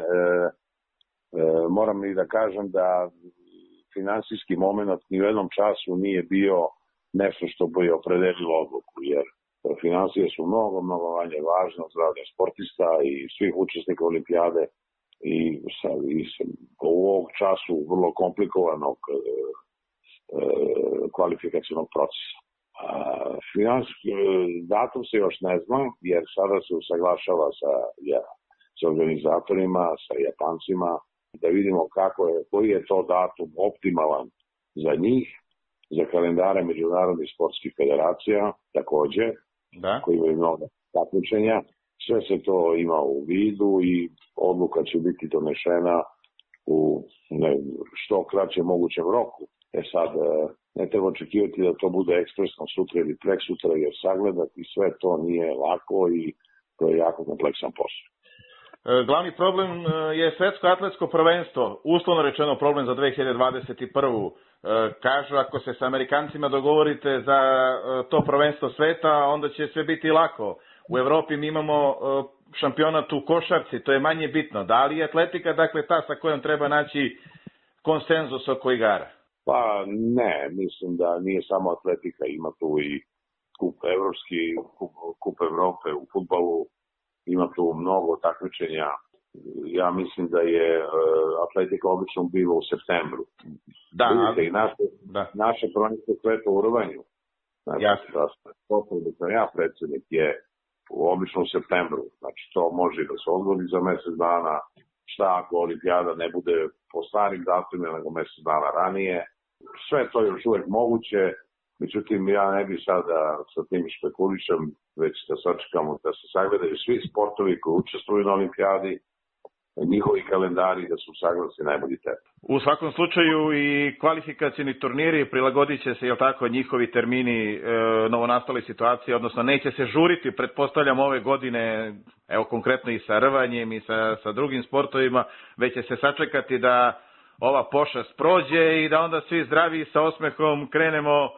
Moram i da kažem da finansijski moment ni u jednom času nije bio nešto što bi opredelilo odluku, jer finansije su mnogo manje važne od zdravlja sportista i svih učesnika olimpijade i u ovog času vrlo komplikovanog kvalifikacionog procesa. Datum se još ne zna, jer sada se usaglašava sa organizatorima, sa Japancima, da vidimo koji je to datum optimalan za njih, za kalendare međunarodnih sportskih federacija, takođe, koji imaju mnogo takmičenja. Sve se to ima u vidu i odluka će biti donešena u što kraće mogućem roku. Sad, ne treba očekivati da to bude ekspresno sutra ili preksutra, jer sagledati sve to nije lako i to je jako kompleksan posao. Glavni problem je svetsko atletsko prvenstvo, uslovno rečeno problem za 2021. Kažu, ako se sa Amerikancima dogovorite za to prvenstvo sveta, onda će sve biti lako. U Evropi mi imamo šampionat u košarci, to je manje bitno. Da li je atletika, dakle, ta sa kojom treba naći konsenzus oko igara? Pa ne, mislim da nije samo atletika, ima tu i evropski kup Evrope u fudbalu, ima tu mnogo takmičenja. Ja mislim da je atletika obično bila u septembru. Vidite, i naše prvenstvo sveta u rvanju. Ja predsednik je obično u septembru. Znači, to može da se odgodi za mesec dana. Šta ako olimpijada ne bude po starim datumima nego mesec dana ranije. Sve to je još uvek moguće, Međutim, ja ne bi sada sa tim špekulišem, već da sačekamo da se sagledaju svi sportovi koji učestvuju na olimpijadi, njihovi kalendari, da su saglasni najbolji tempo. U svakom slučaju i kvalifikacioni turniri prilagodit će se, jel tako, njihovi termini novonastale situacije, odnosno neće se žuriti, pretpostavljam, ove godine, evo konkretno i sa rvanjem i sa drugim sportovima, već će se sačekati da ova pošast prođe i da onda svi zdravi sa osmehom krenemo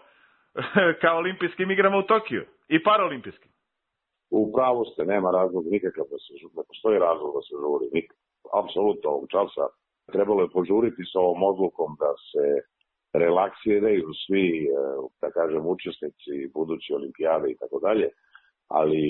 ka olimpijskim igrama u Tokiju i paraolimpijskim. U pravu ste, nema razloga nikakav da se žuri, ne postoji razlog da se žuri nikakav. Apsolutno ovog časa trebalo je požuriti s ovom odlukom da se relaksiraju svi, da kažem, učesnici buduće olimpijade i tako dalje, ali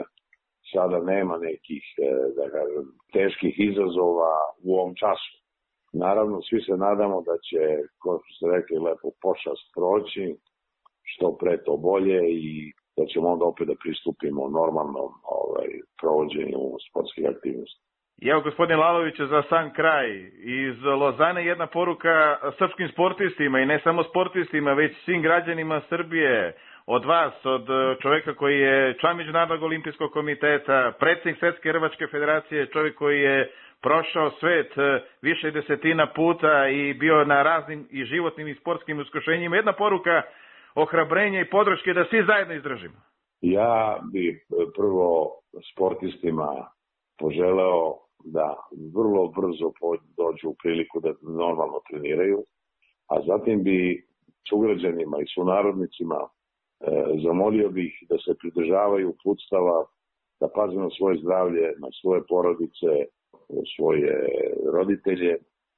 sada nema nekih, da kažem, teških izazova u ovom času. Naravno, svi se nadamo da će, kao što ste rekli, lepo pošast proći, što pre to bolje i da ćemo onda opet da pristupimo normalnom provođenju sportskih aktivnosti. Evo, gospodin Laloviću, za sam kraj, iz Lozane jedna poruka srpskim sportistima i ne samo sportistima, već svim građanima Srbije, od vas, od čoveka koji je član Međunarodnog olimpijskog komiteta, predsjednik Svetske rvačke federacije, čovjek koji je prošao svet više desetina puta i bio na raznim i životnim i sportskim iskušenjima. Jedna poruka ohrabrenja i podrške da svi zajedno izdržimo. Ja bi prvo sportistima poželeo da vrlo brzo dođu u priliku da normalno treniraju, a zatim bi sugrađanima i sunarodnicima zamolio bih da se pridržavaju uputstava, da paze na svoje zdravlje, na svoje porodice, svoje roditelje,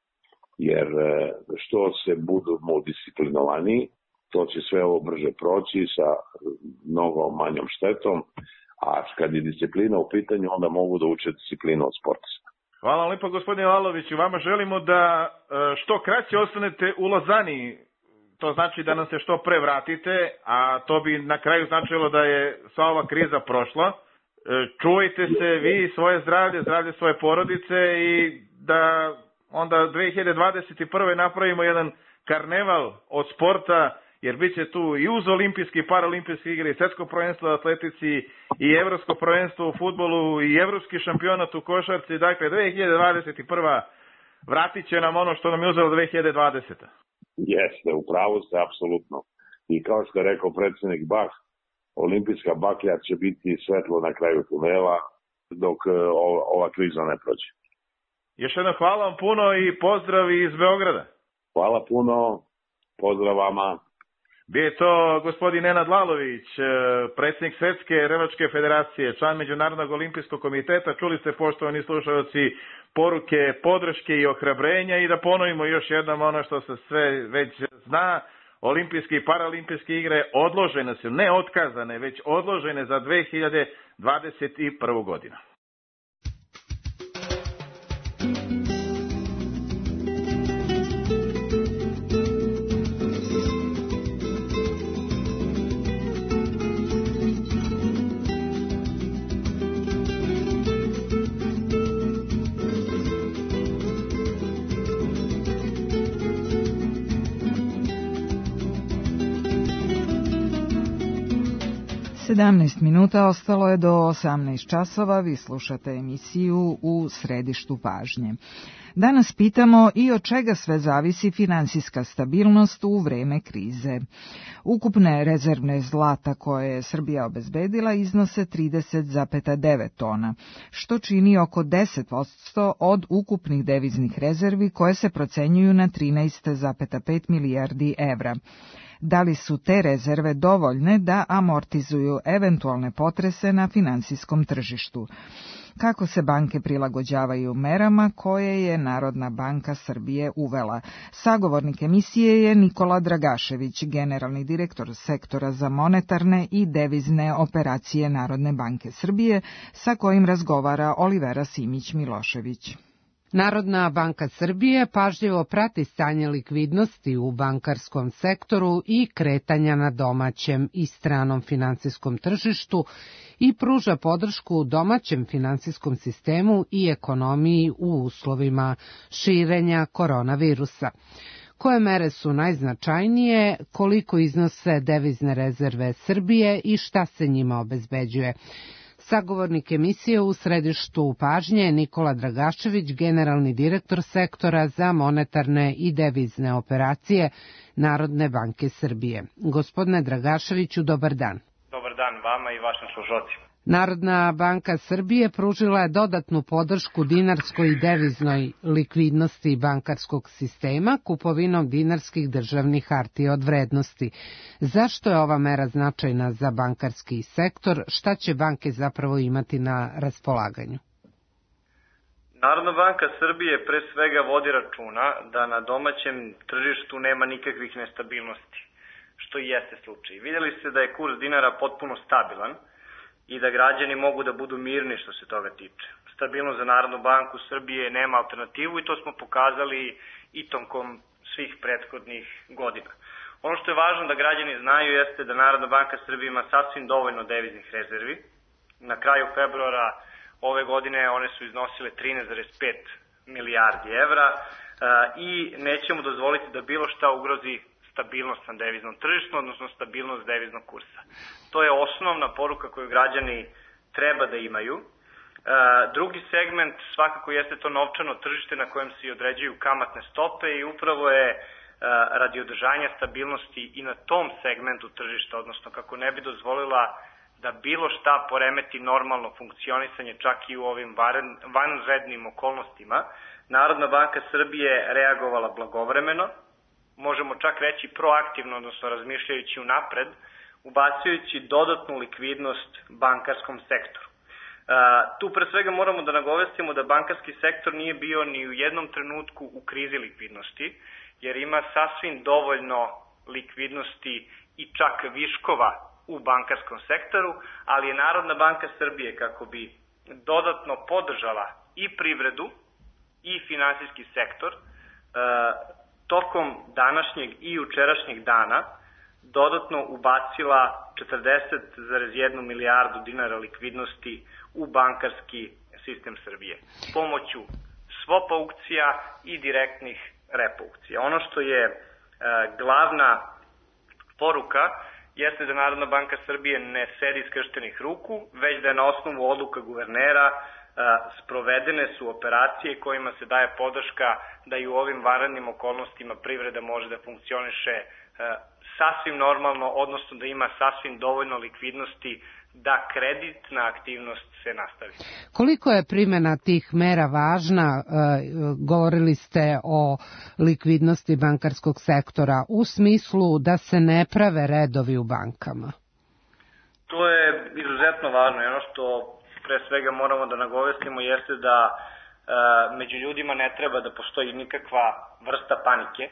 jer što se budu disciplinovaniji, to će sve ovo brže proći sa mnogo manjom štetom, a kad je disciplina u pitanju, onda mogu da uče disciplinu od sportista. Hvala lepo, gospodine Laloviću. Vama želimo da što kraće ostanete u Lozani. To znači da nam se što pre vratite, a to bi na kraju značilo da je sva ova kriza prošla. Čuvajte se vi, svoje zdravlje, zdravlje svoje porodice i da onda 2021. napravimo jedan karneval od sporta, jer bit će tu i uz olimpijski i paraolimpijski igre, i svetsko prvenstvo u atletici, i evropsko prvenstvo u fudbalu, i evropski šampionat u košarci. Dakle, 2021. vratit će nam ono što nam je uzelo 2020. Jeste, upravo ste, apsolutno. I kao što je rekao predsjednik Bach, olimpijska baklja će biti svetlo na kraju tunela dok ova kriza ne prođe. Još jednom hvala vam puno i pozdrav iz Beograda. Hvala puno, pozdrav vama. Bio je to gospodin Nenad Lalović, predsjednik Svetske rvačke federacije, član Međunarodnog olimpijskog komiteta. Čuli ste, poštovani slušalci, poruke podrške i ohrabrenja i da ponovimo još jednom ono što se sve već zna. Olimpijske i paraolimpijske igre odložene su, ne otkazane, već odložene za 2021. godinu. Minuta ostalo je do 18 časova, vi slušate emisiju U središtu pažnje. Danas pitamo i od čega sve zavisi finansijska stabilnost u vreme krize. Ukupne rezervne zlata koje je Srbija obezbedila iznose 30,9 tona, što čini oko 10% od ukupnih deviznih rezervi koje se procenjuju na 13,5 milijardi evra. Da li su te rezerve dovoljne da amortizuju eventualne potrese na finansijskom tržištu? Kako se banke prilagođavaju merama koje je Narodna banka Srbije uvela? Sagovornik emisije je Nikola Dragašević, generalni direktor sektora za monetarne i devizne operacije Narodne banke Srbije, sa kojim razgovara Olivera Simić-Milošević. Narodna banka Srbije pažljivo prati stanje likvidnosti u bankarskom sektoru i kretanja na domaćem i stranom finansijskom tržištu i pruža podršku domaćem finansijskom sistemu i ekonomiji u uslovima širenja koronavirusa. Koje mere su najznačajnije, koliko iznose devizne rezerve Srbije i šta se njima obezbeđuje? Sagovornik emisije u središtu pažnje je Nikola Dragašević, generalni direktor sektora za monetarne i devizne operacije Narodne banke Srbije. Gospodine Dragaševiću, dobar dan. Dobar dan vama i vašim slušalcima. Narodna banka Srbije pružila je dodatnu podršku dinarskoj i deviznoj likvidnosti bankarskog sistema kupovinom dinarskih državnih hartija od vrednosti. Zašto je ova mera značajna za bankarski sektor? Šta će banke zapravo imati na raspolaganju? Narodna banka Srbije pre svega vodi računa da na domaćem tržištu nema nikakvih nestabilnosti, što i jeste slučaj. Vidjeli ste da je kurs dinara potpuno stabilan i da građani mogu da budu mirni što se toga tiče. Stabilnost za Narodnu banku Srbije nema alternativu i to smo pokazali i tokom svih prethodnih godina. Ono što je važno da građani znaju jeste da Narodna banka Srbije ima sasvim dovoljno deviznih rezervi. Na kraju februara ove godine one su iznosile 13,5 milijardi evra i nećemo dozvoliti da bilo šta ugrozi stabilnost na deviznom tržištu, odnosno stabilnost deviznog kursa. To je osnovna poruka koju građani treba da imaju. Drugi segment svakako jeste to novčano tržište na kojem se određuju kamatne stope i upravo je radi održanja stabilnosti i na tom segmentu tržišta, odnosno kako ne bi dozvolila da bilo šta poremeti normalno funkcionisanje čak i u ovim vanrednim okolnostima, Narodna banka Srbije reagovala blagovremeno, možemo čak reći proaktivno, odnosno razmišljajući unapred, ubacujući dodatnu likvidnost bankarskom sektoru. Tu pre svega moramo da nagovestimo da bankarski sektor nije bio ni u jednom trenutku u krizi likvidnosti, jer ima sasvim dovoljno likvidnosti i čak viškova u bankarskom sektoru, ali je Narodna banka Srbije, kako bi dodatno podržala i privredu i finansijski sektor, tokom današnjeg i jučerašnjeg dana dodatno ubacila 40,1 milijardu dinara likvidnosti u bankarski sistem Srbije pomoću swap aukcija i direktnih repo aukcija. Ono što je glavna poruka jeste da Narodna banka Srbije ne sedi skrštenih ruku, već da je na osnovu odluka guvernera sprovedene su operacije kojima se daje podrška da i u ovim vanrednim okolnostima privreda može da funkcioniše sasvim normalno, odnosno da ima sasvim dovoljno likvidnosti da kreditna aktivnost se nastavi. Koliko je primjena tih mera važna? Govorili ste o likvidnosti bankarskog sektora u smislu da se ne prave redovi u bankama. To je izuzetno važno. Ono što pre svega moramo da nagovestimo jeste da među ljudima ne treba da postoji nikakva vrsta panike.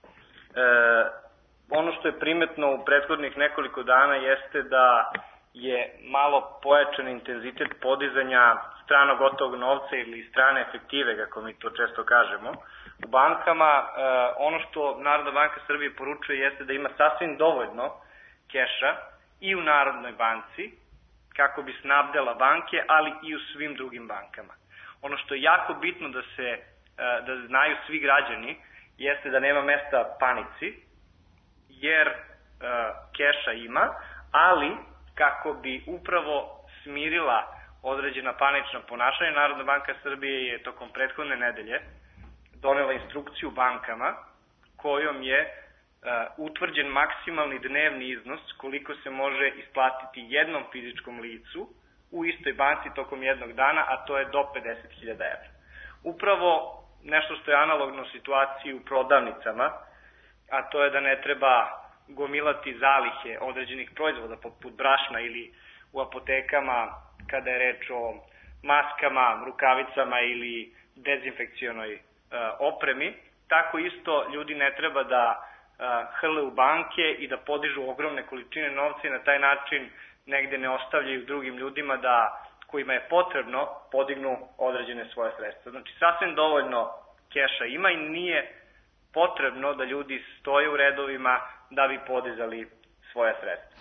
Ono što je primetno u prethodnih nekoliko dana jeste da je malo pojačan intenzitet podizanja stranog gotovog novca ili strane efektive, kako mi to često kažemo, u bankama. Ono što Narodna banka Srbije poručuje jeste da ima sasvim dovoljno keša i u Narodnoj banci, kako bi snabdela banke, ali i u svim drugim bankama. Ono što je jako bitno da znaju svi građani jeste da nema mesta panici, jer keša ima, ali kako bi upravo smirila određena panična ponašanja, Narodna banka Srbije je tokom prethodne nedelje donela instrukciju bankama kojom je utvrđen maksimalni dnevni iznos koliko se može isplatiti jednom fizičkom licu u istoj banci tokom jednog dana, a to je do 50.000 evra. Upravo nešto što je analogno situaciji u prodavnicama, a to je da ne treba gomilati zalihe određenih proizvoda poput brašna ili u apotekama kada je reč o maskama, rukavicama ili dezinfekcionoj opremi. Tako isto ljudi ne treba da hrle u banke i da podižu ogromne količine novca i na taj način negde ne ostavljaju drugim ljudima kojima je potrebno podignu određene svoje sredstva. Znači sasvim dovoljno keša ima i nije potrebno da ljudi stoje u redovima da bi podizali svoje sredstva.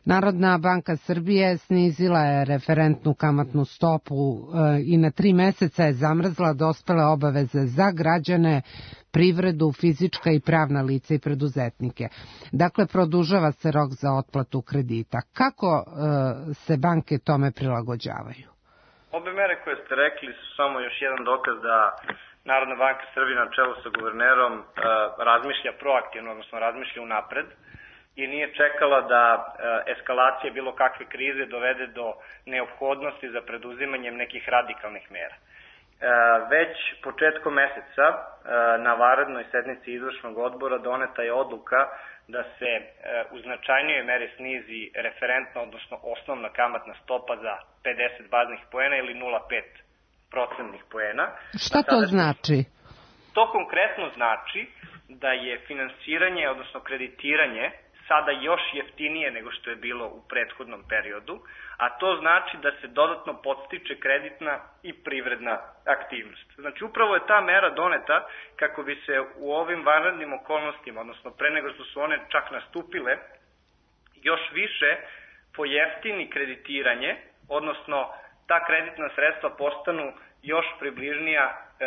Narodna banka Srbije snizila je referentnu kamatnu stopu i na 3 meseca je zamrzla dospele obaveze za građane, privredu, fizička i pravna lica i preduzetnike. Dakle, produžava se rok za otplatu kredita. Kako se banke tome prilagođavaju? Obe mere koje ste rekli su samo još jedan dokaz da Narodna banka Srbije na čelu sa guvernerom razmišlja proaktivno, odnosno razmišlja unapred i nije čekala da eskalacija bilo kakve krize dovede do neophodnosti za preduzimanjem nekih radikalnih mera. Već početkom meseca na vanrednoj sednici izvršnog odbora doneta je odluka da se u značajnijoj meri snizi referentna, odnosno osnovna kamatna stopa za 50 baznih poena ili 0,5 procentnih poena. Šta to znači? To konkretno znači da je finansiranje, odnosno kreditiranje, sada još jeftinije nego što je bilo u prethodnom periodu, a to znači da se dodatno podstiče kreditna i privredna aktivnost. Znači, upravo je ta mera doneta kako bi se u ovim vanrednim okolnostima, odnosno pre nego što su one čak nastupile, još više pojeftini kreditiranje, odnosno ta kreditna sredstva postanu još približnija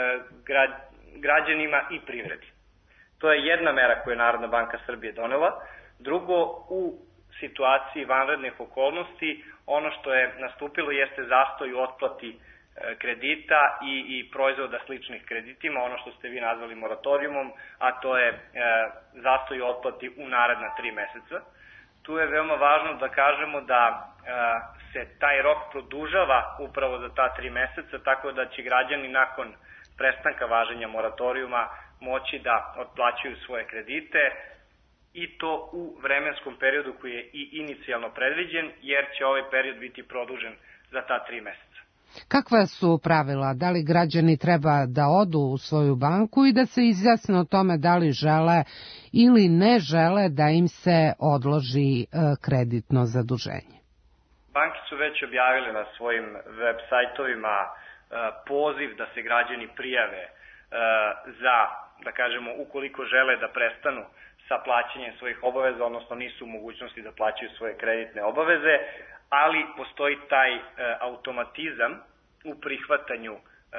građanima i privredi. To je jedna mera koju je Narodna banka Srbije donela. Drugo, u situaciji vanrednih okolnosti, ono što je nastupilo jeste zastoj u otplati kredita i proizvoda sličnih kreditima, ono što ste vi nazvali moratorijumom, a to je zastoj u otplati u naredna 3 meseca. Tu je veoma važno da kažemo da se taj rok produžava upravo za ta 3 meseca, tako da će građani nakon prestanka važenja moratorijuma moći da otplaćuju svoje kredite, i to u vremenskom periodu koji je i inicijalno predviđen, jer će ovaj period biti produžen za ta 3 meseca. Kakva su pravila? Da li građani treba da odu u svoju banku i da se izjasne o tome da li žele ili ne žele da im se odloži kreditno zaduženje? Banke su već objavile na svojim web sajtovima poziv da se građani prijave za, da kažemo, ukoliko žele da prestanu sa plaćanjem svojih obaveza, odnosno nisu u mogućnosti da plaćaju svoje kreditne obaveze, ali postoji taj automatizam u prihvatanju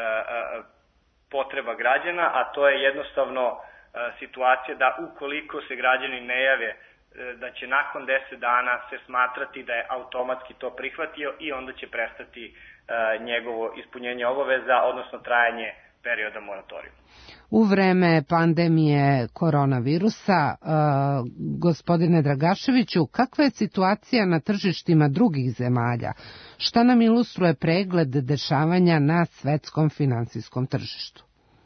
potreba građana, a to je jednostavno situacija da ukoliko se građani ne jave, da će nakon 10 dana se smatrati da je automatski to prihvatio i onda će prestati njegovo ispunjenje obaveza, odnosno trajanje perioda moratorijuma. U vreme pandemije koronavirusa, gospodine Dragaševiću, kakva je situacija na tržištima drugih zemalja? Šta nam ilustruje pregled dešavanja na svetskom finansijskom tržištu?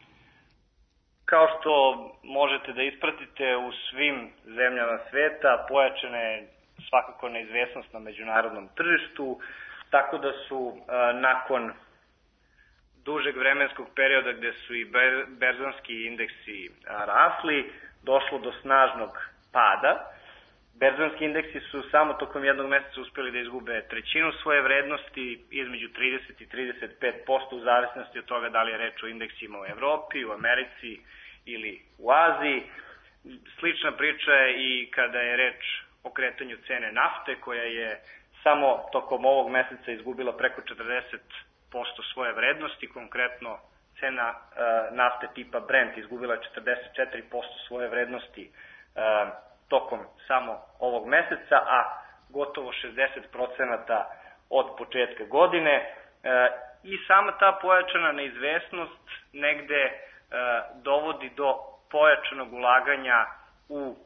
Kao što možete da ispratite u svim zemljama sveta, pojačana je svakako neizvesnost na međunarodnom tržištu, tako da su nakon dužeg vremenskog perioda gde su i berzanski indeksi rasli, došlo do snažnog pada. Berzanski indeksi su samo tokom jednog meseca uspeli da izgube trećinu svoje vrednosti, između 30 i 35% u zavisnosti od toga da li je reč o indeksima u Evropi, u Americi ili u Aziji. Slična priča je i kada je reč o kretanju cene nafte, koja je samo tokom ovog meseca izgubila preko 40% svoje vrednosti, konkretno cena nafte tipa Brent izgubila 44% svoje vrednosti tokom samo ovog meseca, a gotovo 60% od početka godine. I sama ta pojačana neizvesnost negde dovodi do pojačanog ulaganja u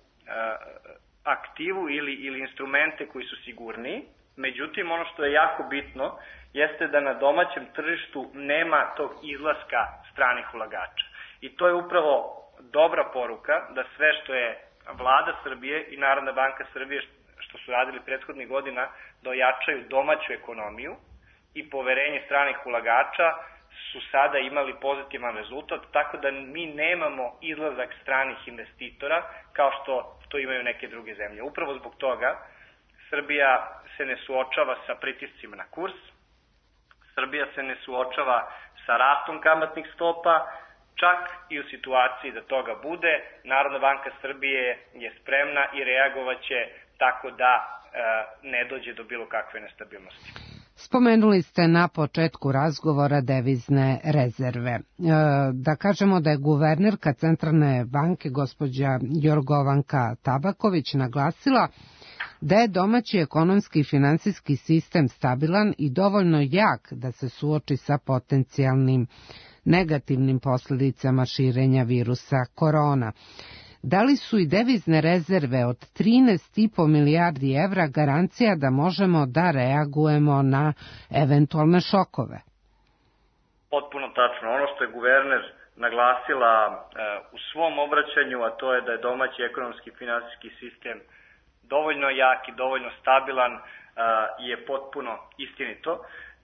aktivu ili instrumente koji su sigurniji. Međutim, ono što je jako bitno jeste da na domaćem tržištu nema tog izlaska stranih ulagača. I to je upravo dobra poruka da sve što je Vlada Srbije i Narodna banka Srbije što su radili prethodnih godina da ojačaju domaću ekonomiju i poverenje stranih ulagača su sada imali pozitivan rezultat, tako da mi nemamo izlazak stranih investitora kao što to imaju neke druge zemlje. Upravo zbog toga Srbija se ne suočava sa pritiscima na kurs, Srbija se ne suočava sa rastom kamatnih stopa, čak i u situaciji da toga bude, Narodna banka Srbije je spremna i reagovaće tako da ne dođe do bilo kakve nestabilnosti. Spomenuli ste na početku razgovora devizne rezerve. Da kažemo da je guvernerka Centralne banke, gospođa Jorgovanka Tabaković, naglasila da je domaći ekonomski i finansijski sistem stabilan i dovoljno jak da se suoči sa potencijalnim negativnim posljedicama širenja virusa korona. Da li su i devizne rezerve od 13,5 milijardi evra garancija da možemo da reagujemo na eventualne šokove? Potpuno tačno. Ono što je guverner naglasila u svom obraćanju, a to je da je domaći ekonomski i finansijski sistem dovoljno jak i dovoljno stabilan, je potpuno istinito.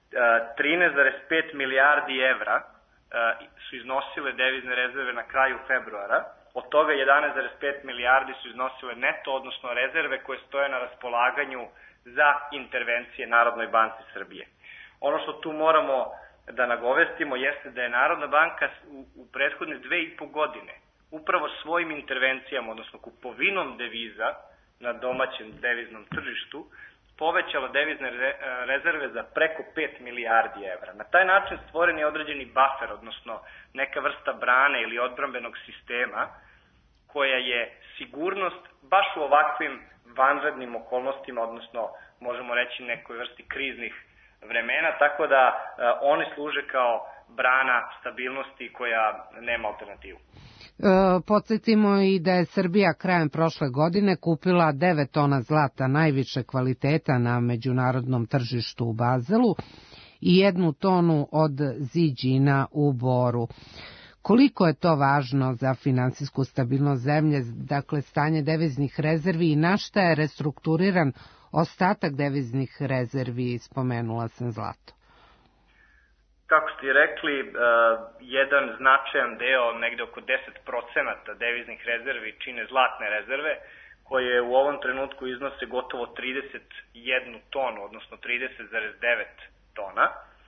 13,5 milijardi evra su iznosile devizne rezerve na kraju februara. Od toga 11,5 milijardi su iznosile neto, odnosno rezerve koje stoje na raspolaganju za intervencije Narodnoj banci Srbije. Ono što tu moramo da nagovestimo jeste da je Narodna banka u prethodne 2,5 godine upravo svojim intervencijama, odnosno kupovinom deviza na domaćem deviznom tržištu, povećala devizne rezerve za preko 5 milijardi evra. Na taj način stvoren je određeni buffer, odnosno neka vrsta brane ili odbrambenog sistema koja je sigurnost baš u ovakvim vanrednim okolnostima, odnosno možemo reći nekoj vrsti kriznih vremena, tako da oni služe kao brana stabilnosti koja nema alternativu. Podsjetimo i da je Srbija krajem prošle godine kupila 9 tona zlata najviše kvaliteta na međunarodnom tržištu u Bazelu i 1 tonu od Ziđina u Boru. Koliko je to važno za finansijsku stabilnost zemlje, dakle stanje deviznih rezervi i na šta je restrukturiran ostatak deviznih rezervi, spomenula sam zlato? Kako ste rekli, jedan značajan deo, negde oko 10% deviznih rezervi čine zlatne rezerve, koje u ovom trenutku iznose gotovo 31 tonu, odnosno 30,9 tona,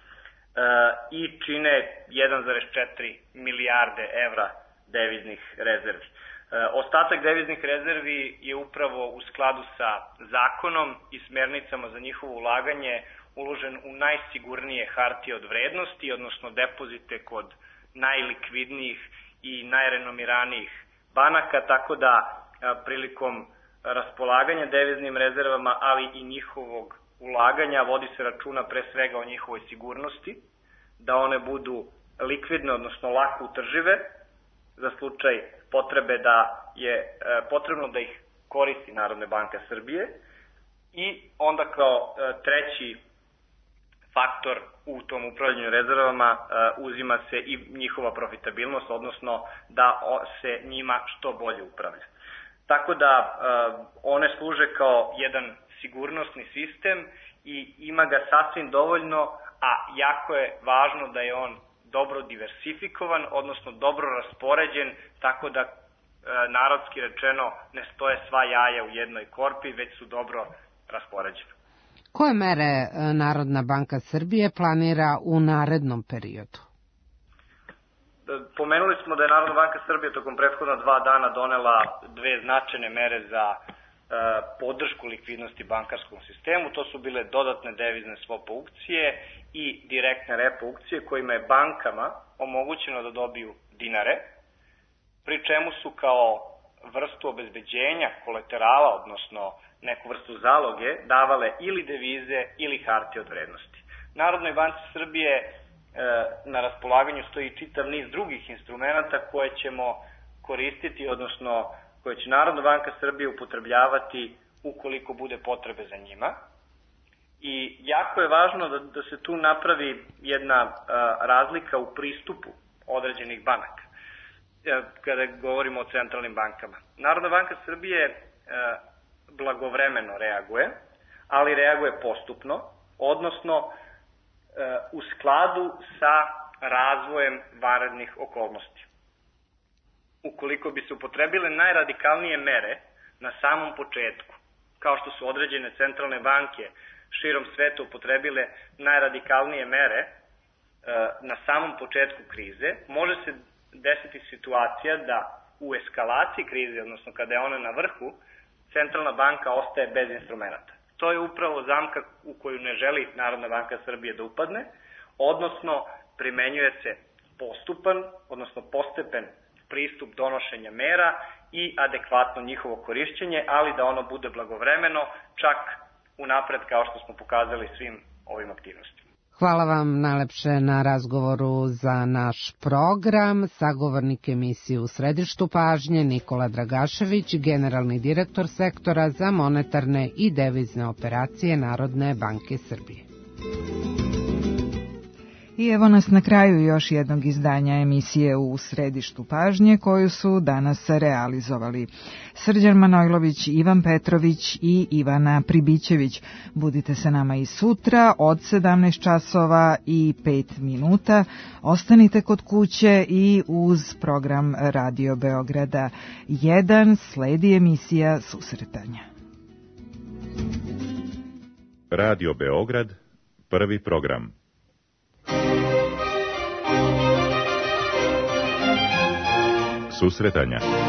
i čine 1,4 milijarde evra deviznih rezervi. Ostatak deviznih rezervi je upravo u skladu sa zakonom i smernicama za njihovo ulaganje uložen u najsigurnije hartije od vrednosti, odnosno depozite kod najlikvidnijih i najrenomiranijih banaka, tako da prilikom raspolaganja deviznim rezervama, ali i njihovog ulaganja, vodi se računa pre svega o njihovoj sigurnosti, da one budu likvidne, odnosno lako utržive, za slučaj potrebe da je potrebno da ih koristi Narodna banka Srbije, i onda kao treći faktor u tom upravljanju rezervama uzima se i njihova profitabilnost, odnosno da se njima što bolje upravlja. Tako da one služe kao jedan sigurnosni sistem i ima ga sasvim dovoljno, a jako je važno da je on dobro diversifikovan, odnosno dobro raspoređen, tako da narodski rečeno ne stoje sva jaja u jednoj korpi, već su dobro raspoređene. Koje mere Narodna banka Srbije planira u narednom periodu? Pomenuli smo da je Narodna banka Srbije tokom prethodna 2 dana donela 2 značajne mere za podršku likvidnosti bankarskom sistemu. To su bile dodatne devizne swap aukcije i direktne repo aukcije kojima je bankama omogućeno da dobiju dinare, pri čemu su kao vrstu obezbeđenja kolaterala, odnosno neku vrstu zaloge, davale ili devize ili hartije od vrednosti. Narodnoj banci Srbije na raspolaganju stoji čitav niz drugih instrumenta koje ćemo koristiti, odnosno koje će Narodna banka Srbije upotrebljavati ukoliko bude potrebe za njima. I jako je važno da se tu napravi jedna razlika u pristupu određenih banaka kada govorimo o centralnim bankama. Narodna banka Srbije blagovremeno reaguje, ali reaguje postupno, odnosno u skladu sa razvojem vanrednih okolnosti. Ukoliko bi se upotrebile najradikalnije mere na samom početku, kao što su određene centralne banke širom sveta upotrebile najradikalnije mere na samom početku krize, može se desiti situacija da u eskalaciji krize, odnosno kada je ona na vrhu, centralna banka ostaje bez instrumenta. To je upravo zamka u koju ne želi Narodna banka Srbije da upadne, odnosno primenjuje se postupan, odnosno postepen pristup donošenja mera i adekvatno njihovo korišćenje, ali da ono bude blagovremeno, čak unapred kao što smo pokazali svim ovim aktivnostima. Hvala vam najlepše na razgovoru za naš program. Sagovornik emisije U središtu pažnje Nikola Dragašević, generalni direktor sektora za monetarne i devizne operacije Narodne banke Srbije. I evo nas na kraju još jednog izdanja emisije U središtu pažnje koju su danas realizovali Srđan Manojlović, Ivan Petrović i Ivana Pribićević. Budite sa nama i sutra od 17 časova i 5 minuta. Ostanite kod kuće i uz program Radio Beograda 1 sledi emisija Susretanja. Radio Beograd, prvi program. Susretanja.